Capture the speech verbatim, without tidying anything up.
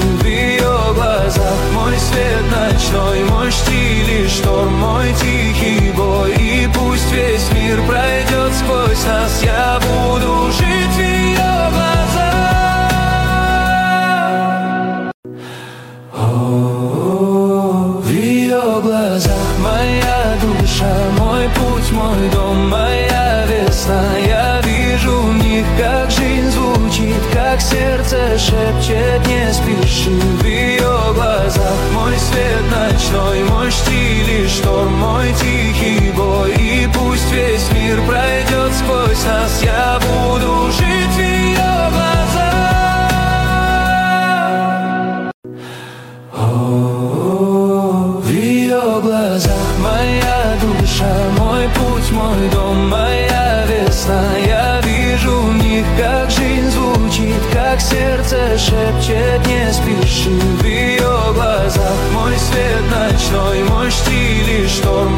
в ее глазах. Мой свет ночной, мой штиль и шторм, мой тихий бой. И пусть весь мир пройдет сквозь нас, я буду жить в ее глазах. О, в ее глазах моя душа, мой путь, мой дом, моя весна. Я вижу в них, как жизнь звучит, как сердце шепчет, не спеши. В ее глазах мой свет ночной, мой штиль и шторм, мой тихий бой. И пусть весь мир пройдет сквозь нас, я буду жить в ее глазах. О, в ее глазах моя душа, мой путь, мой дом, моя весна. Я вижу в них, как жизнь звучит, как сердце шепчет, не спеши. В ее глазах мой свет ночной, мой штиль и шторм,